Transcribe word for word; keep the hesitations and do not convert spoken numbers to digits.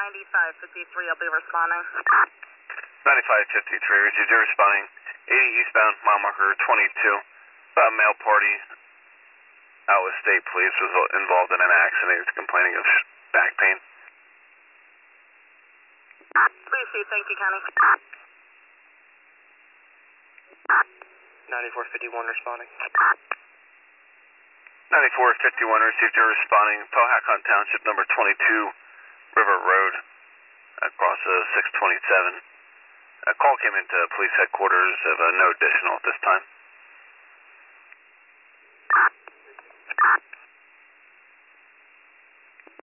ninety-five fifty-three, I'll be responding. ninety-five fifty-three, received, you're responding. eighty eastbound, mile marker twenty-two. About a male party out with state police was involved in an accident. He was complaining of back pain. Please see, thank you, County. ninety-four fifty-one responding. ninety-four fifty-one, received, you're responding. Powhatan Township, number twenty-two, River Road, across uh, six twenty-seven. A call came into police headquarters of uh, no additional at this time.